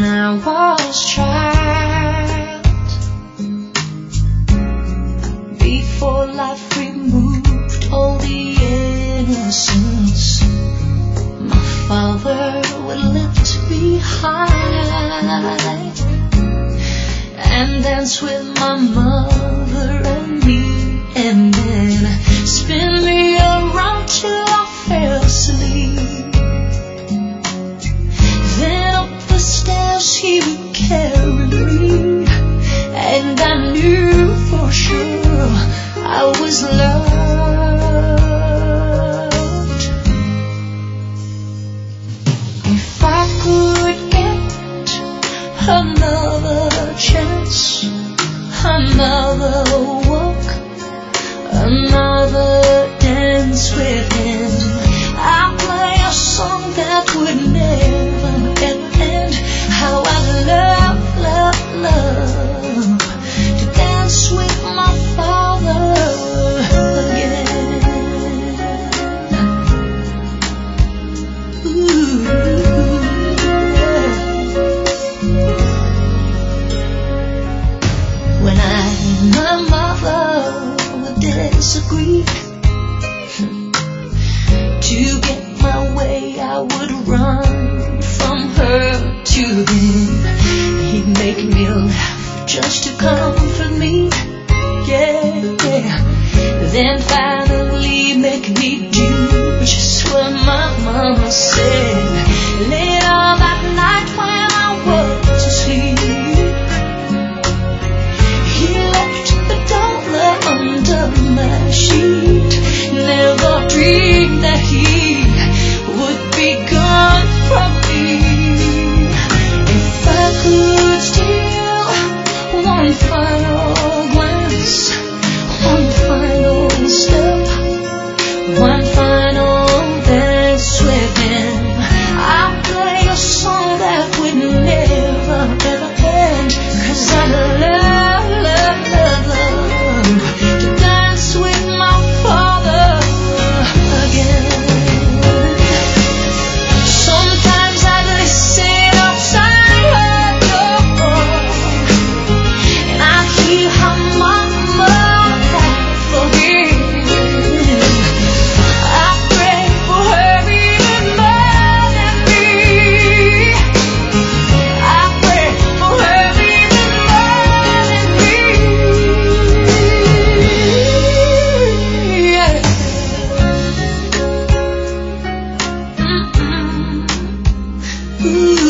I was child, before life removed all the innocence my father would left behind, and dance with my mother and me, and then spin me around till I fell asleep. Then up the stairs he would carry me, and I knew for sure I was loved. If I could get another chance, another walk, another dance with him, I'll play a song that would never ever end. How I love, love, love to dance with my father again. Ooh, yeah. When I and my mother would disagree, to get my way I would run from her to him. He'd make me laugh just to comfort me, yeah, yeah. Then finally make me do just what my mama said. Later that night when I was asleep, he left the dollar under my sheet. Never dreamed that he would be gone from me. If I could steal one final glance, one final step, one final dance with him, I'll play a song that would never ever end. 'Cause I love, love, love, love to dance with my father again. Sometimes I'd listen outside her door, and I'd hear her mama cry for him. I pray for her even more than me. I pray for her even more than me. Yeah. Ooh.